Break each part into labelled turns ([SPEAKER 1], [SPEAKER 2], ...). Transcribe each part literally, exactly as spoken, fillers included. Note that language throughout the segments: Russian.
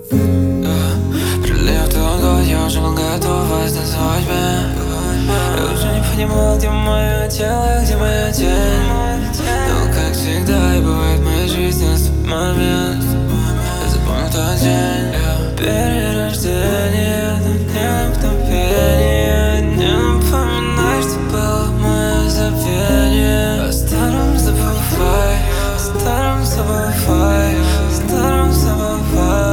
[SPEAKER 1] Прилив тот год, я уже был готов танцевать меня. Я уже не понимал, где мое тело, где моя тень. Но как всегда и бывает в моей жизни, наступит момент. Я запомнил тот день, перерождение, но не мгновение. Не напоминай, что было мое забвение. О старом забывай, о старом забывай, о старом забывай.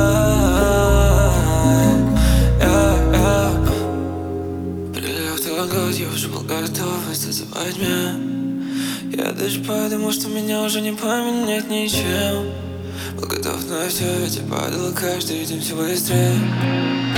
[SPEAKER 1] Я уже был готов танцевать меня. Я даже подумал, что меня уже не поменять ничем. Был готов на все, ведь я падал каждый день все быстрее.